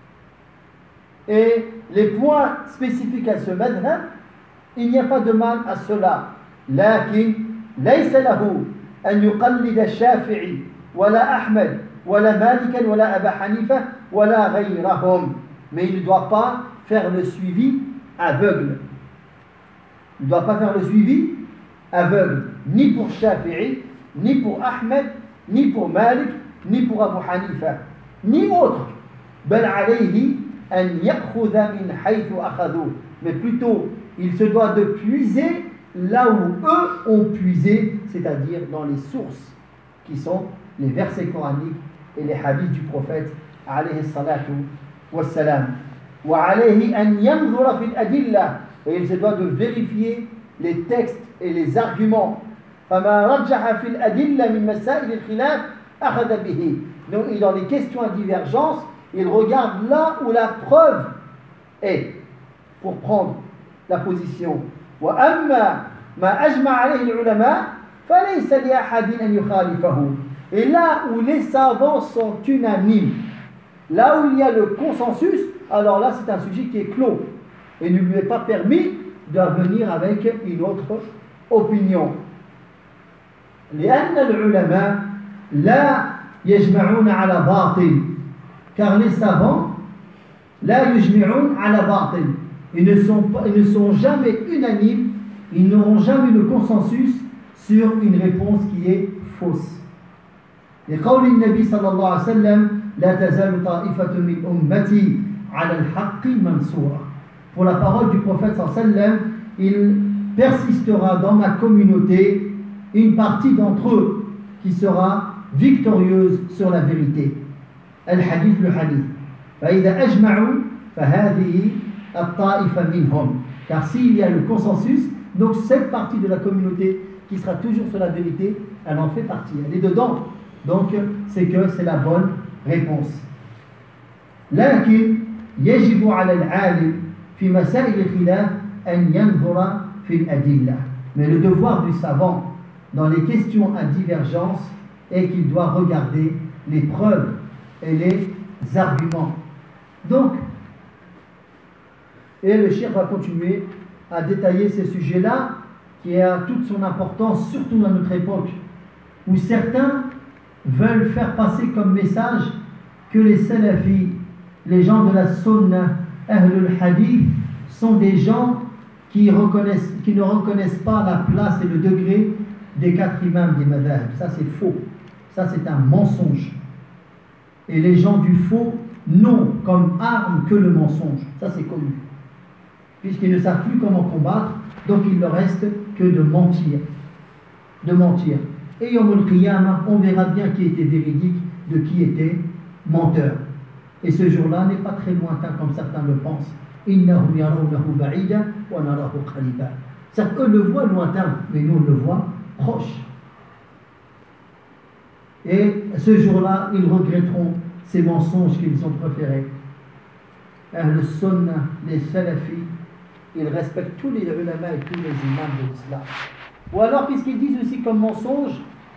et les points spécifiques à ce madhab, il n'y a pas de mal à cela. لكن ليس له أن يقلد الشافعي ولا أحمد ولا مالكا ولا أبا حنيفة ولا غيرهم. Mais il ne doit pas faire le suivi aveugle. Il ne doit pas faire le suivi aveugle, ni pour Shafi'i, ni pour Ahmed, ni pour Malik, ni pour Abu Hanifa, ni autre. بل عليه أن يأخذ من حيث أخذوا. Mais plutôt, il se doit de puiser là où eux ont puisé, c'est-à-dire dans les sources qui sont les versets coraniques et les hadiths du prophète alayhi salatu wassalam. وعليه أن ينظر في الأدلة, et il se doit de vérifier les textes et les arguments. فما رجح في الأدلة من مسائل الخلاف أخذ به. Donc, dans les questions à divergence, il regarde là où la preuve est pour prendre la position. وأما ما أجمع عليه العلماء فليس لأحد أن يخالفه. Et là où les savants sont unanimes, là où il y a le consensus, alors là c'est un sujet qui est clos et ne lui est pas permis de venir avec une autre opinion. لأن العلماء لا يجمعون على باطل, car les savants لا يجمعون على باطل, ils ne sont pas, ils ne sont jamais unanimes, ils n'auront jamais le consensus sur une réponse qui est fausse. لقول النبي صلى الله عليه وسلم لا تزال طائفة من أمتي على الحق منصورة. Pour la parole du prophète صلى الله عليه وسلم, il persistera dans ma communauté une partie d'entre eux qui sera victorieuse sur la vérité. الحديث le hadith. فإذا أجمعوا فهذه الطائفة منهم. Car s'il y a le consensus, donc cette partie de la communauté qui sera toujours sur la vérité, elle en fait partie, elle est dedans. Donc c'est que c'est la bonne réponse. لكن يجب على العالم في مسائل الخلاف أن ينظر في الأدلة. Mais le devoir du savant dans les questions à divergence est qu'il doit regarder les preuves et les arguments. Donc, et le cheikh va continuer à détailler ces sujets-là qui a toute son importance, surtout dans notre époque, où certains veulent faire passer comme message que les salafis, les gens de la sunna, ahlul hadith, sont des gens qui, reconnaissent, qui ne reconnaissent pas la place et le degré des quatre imams des madhab. Ça c'est faux, ça c'est un mensonge. Et les gens du faux n'ont comme arme que le mensonge, ça c'est connu. Puisqu'ils ne savent plus comment combattre, donc il ne leur reste que de mentir. De mentir. Et Yawm al-Qiyamah, on verra bien qui était véridique, de qui était menteur. Et ce jour-là n'est pas très lointain comme certains le pensent. Innahum yarawnahu ba'ida wa narahu qariba. Certes, eux le voient lointain, mais nous on le voit proche. Et ce jour-là, ils regretteront ces mensonges qu'ils ont préférés. Le sunna, les salafis, ils respectent tous les ulama et tous les imams de l'islam. Ou alors, qu'est-ce qu'ils disent aussi comme mensonge?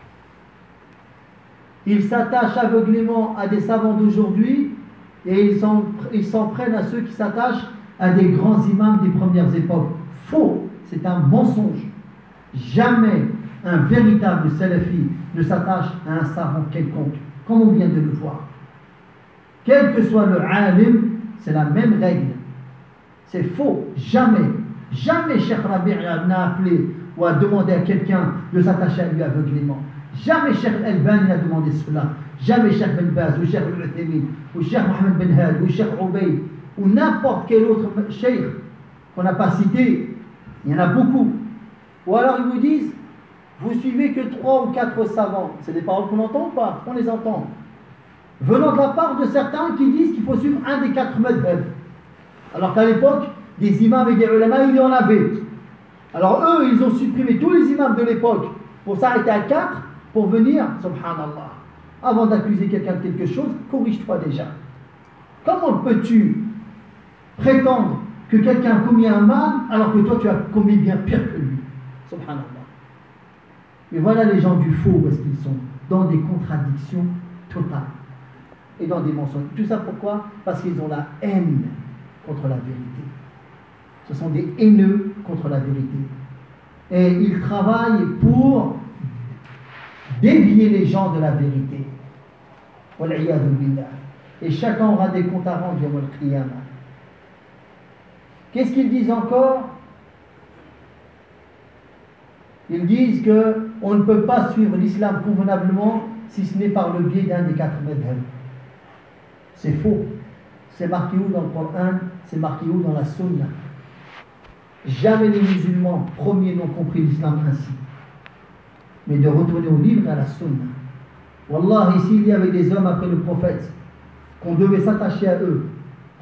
Ils s'attachent aveuglément à des savants d'aujourd'hui et ils s'en, ils s'en prennent à ceux qui s'attachent à des grands imams des premières époques. Faux, c'est un mensonge. Jamais un véritable salafi ne s'attache à un savant quelconque, comme on vient de le voir. Quel que soit le alim, c'est la même règle. C'est faux, jamais, jamais Cheikh Rabi' n'a appelé ou a demandé à quelqu'un de s'attacher à lui aveuglément. Jamais Cheikh Al-Albani n'a demandé cela. Jamais Cheikh Ben Baz, ou Cheikh Al-Uthaymin, ou Cheikh Mohamed Ben Had, ou Cheikh Ubayd, ou n'importe quel autre cheikh qu'on n'a pas cité. Il y en a beaucoup. Ou alors ils vous disent, vous suivez que trois ou quatre savants. C'est des paroles qu'on entend ou pas? On les entend. Venant de la part de certains qui disent qu'il faut suivre un des quatre madhab. Alors qu'à l'époque, des imams et des ulama, il y en avait. Alors eux, ils ont supprimé tous les imams de l'époque pour s'arrêter à quatre, pour venir, subhanallah, avant d'accuser quelqu'un de quelque chose, corrige-toi déjà. Comment peux-tu prétendre que quelqu'un a commis un mal alors que toi tu as commis bien pire que lui? Subhanallah. Mais voilà les gens du faux, où est-ce qu'ils sont? Dans des contradictions totales et dans des mensonges. Tout ça pourquoi? Parce qu'ils ont la haine contre la vérité. Ce sont des haineux contre la vérité. Et ils travaillent pour dévier les gens de la vérité. Wal'iyadu billah. Et chacun aura des comptes à rendre yawm al-qiyamah. Qu'est-ce qu'ils disent encore? Ils disent qu'on ne peut pas suivre l'islam convenablement si ce n'est par le biais d'un des quatre madhab. C'est faux. C'est marqué où dans le Coran? C'est marqué où dans la Sunna? Jamais les musulmans premiers n'ont compris l'islam ainsi. Mais de retourner au livre et à la Sunna. Wallah, ici il y avait des hommes après le prophète, qu'on devait s'attacher à eux,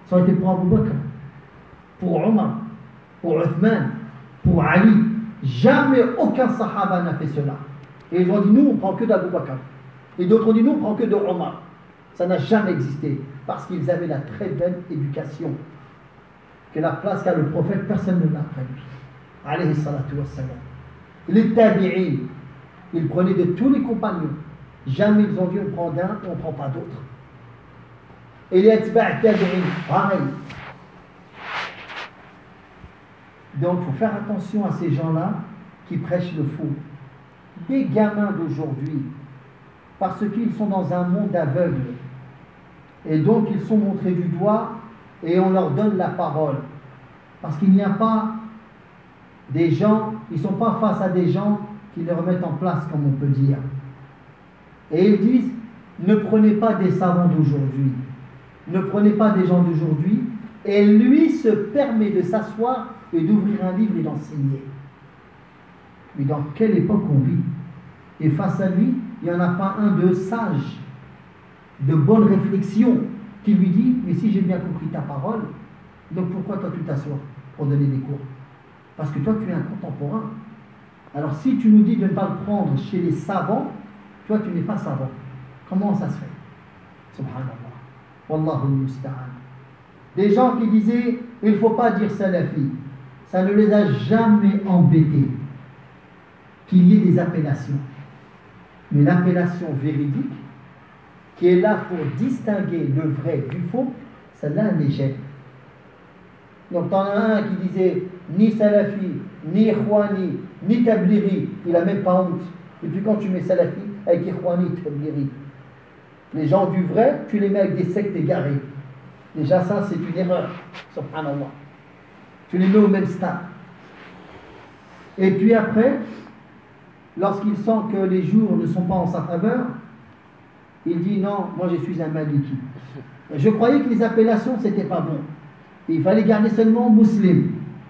Ça a été pour Abu Bakr, pour Omar, pour Uthman, pour Ali. Jamais aucun sahaba n'a fait cela. Et ils ont dit, nous, on prend que d'Abu Bakr. Et d'autres ont dit, nous, on prend que de Omar. Ça n'a jamais existé, parce qu'ils avaient la très belle éducation. Que la place qu'a le prophète, personne ne l'a après lui. Alayhi salatu wassalam. Les tabi'in, ils prenaient de tous les compagnons. Jamais ils ont dit, on prend d'un et on ne prend pas d'autres. Et les atba' tabi'in, pareil. Donc, il faut faire attention à ces gens-là qui prêchent le faux. Des gamins d'aujourd'hui, parce qu'ils sont dans un monde aveugle, et donc ils sont montrés du doigt, et on leur donne la parole. Parce qu'il n'y a pas des gens, ils ne sont pas face à des gens qui les remettent en place, comme on peut dire. Et ils disent, ne prenez pas des savants d'aujourd'hui, ne prenez pas des gens d'aujourd'hui, et lui se permet de s'asseoir et d'ouvrir un livre et d'enseigner. Mais dans quelle époque on vit? Et face à lui, il n'y en a pas un de sage, de bonne réflexion, qui lui dit, mais si j'ai bien compris ta parole, donc pourquoi toi tu t'assois pour donner des cours? Parce que toi tu es un contemporain. Alors si tu nous dis de ne pas le prendre chez les savants, toi tu n'es pas savant. Comment ça se fait? Subhanallah. Wallahu musta'an. Des gens qui disaient, il ne faut pas dire salafi. Ça ne les a jamais embêtés qu'il y ait des appellations. Mais l'appellation véridique, qui est là pour distinguer le vrai du faux, celle-là, elle les gêne. Donc, t'en as un qui disait ni Salafi, ni Ikhwani, ni Tabliri, il n'a même pas honte. Et puis, quand tu mets Salafi avec Ikhwani, Tabliri, les gens du vrai, tu les mets avec des sectes égarées. Déjà, ça, c'est une erreur. Subhanallah. Tu les mets au même stade. Et puis après, lorsqu'il sent que les jours ne sont pas en sa faveur, il dit non, moi je suis un Maliki. Je croyais que les appellations c'était pas bon. Il fallait garder seulement musulman.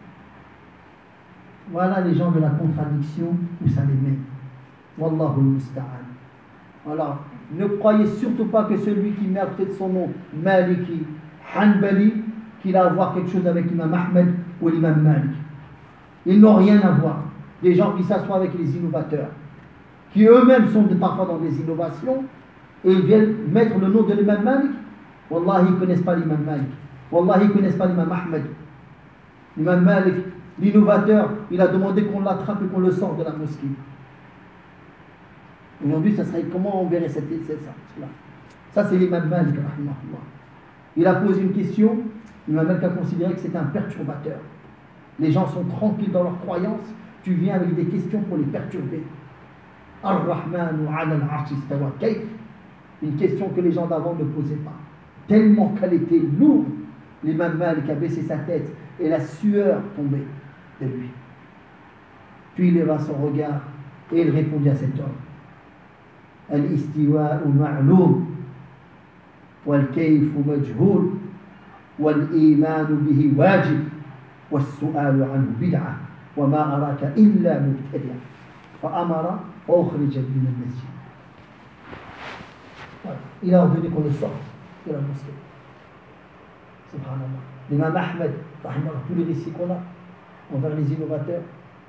Voilà les gens de la contradiction où ça les met. Wallahu musta'an. Alors, ne croyez surtout pas que celui qui met à côté de son nom Maliki, Hanbali, qu'il a à voir quelque chose avec l'imam Ahmed ou l'imam Malik. Ils n'ont rien à voir. Des gens qui s'assoient avec les innovateurs, qui eux-mêmes sont parfois dans des innovations, et ils viennent mettre le nom de l'imam Malik. Wallah, ils ne connaissent pas l'imam Malik. Wallah, ils ne connaissent pas l'imam Ahmed. L'imam Malik, l'innovateur, il a demandé qu'on l'attrape et qu'on le sorte de la mosquée. Aujourd'hui, ça serait comment on verrait cette, cette, ça Ça, c'est l'imam Malik, rahimahullah. Il a posé une question, l'imam Malik a considéré que c'était un perturbateur. Les gens sont tranquilles dans leurs croyances, tu viens avec des questions pour les perturber. Ar-Rahmanu ala al-arsh istawa kayf? Une question que les gens d'avant ne posaient pas. Tellement qu'elle était lourde, l'imam Malik a baissé sa tête et la sueur tombait de lui. Puis il leva son regard et il répondit à cet homme. Al-istiwa'u ma'loum wal-kayfu majhoul wal-imanu bihi wajib was-su'alu anhu bid'ah wa ma araka illa mubtadi'a fa amara wa ukhrija min al-masjid. Il a ordonné qu'on le sorte de la mosquée. Subhanallah. L'imam Ahmed, tous les récits qu'on a envers les innovateurs.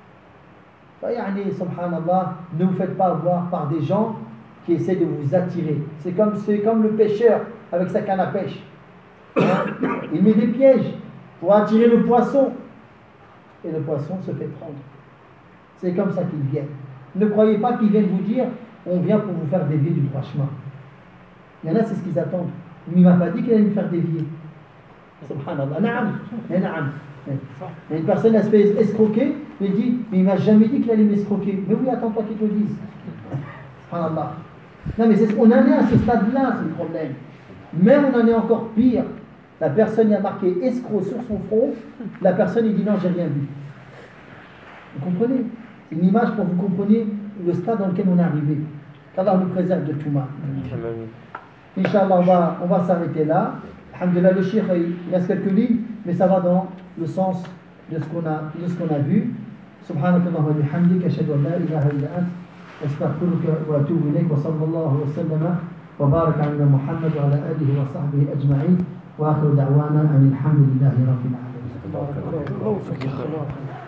Subhanallah, ne vous faites pas avoir par des gens qui essaient de vous attirer. C'est comme, c'est comme le pêcheur avec sa canne à pêche. Il met des pièges pour attirer le poisson. Et le poisson se fait prendre. C'est comme ça qu'ils viennent. Ne croyez pas qu'ils viennent vous dire on vient pour vous faire dévier du droit chemin. Il y en a, c'est ce qu'ils attendent. Mais il ne m'a pas dit qu'il allait me faire dévier. Subhanallah. Naam. Naam. Une personne elle se fait escroquer, il dit mais il ne m'a jamais dit qu'il allait m'escroquer. Mais oui, attends-toi qu'il te le dise. Subhanallah. Non, mais c'est, on en est à ce stade-là, c'est le problème. Même on en est encore pire. La personne y a marqué escroc sur son front, la personne il dit non, j'ai rien vu. Vous comprenez? C'est une image pour que vous compreniez le stade dans lequel on est arrivé. Qu'Allah nous préserve de tout mal. Inch'Allah, on va, on va s'arrêter là. Alhamdulillah, le shir, il reste quelques lignes, mais ça va dans le sens de ce qu'on a, de ce qu'on a vu. Subhanakallah wa bihamdik, ashhadu an la ilaha illa ant, astaghfiruka wa atubu ilayk, wa sallallahu wa sallama wa baraka ala Muhammad wa ala alihi wa sahbihi ajma'in. وآخر دعوانا أن الحمد لله رب العالمين. الله يبارك فيك.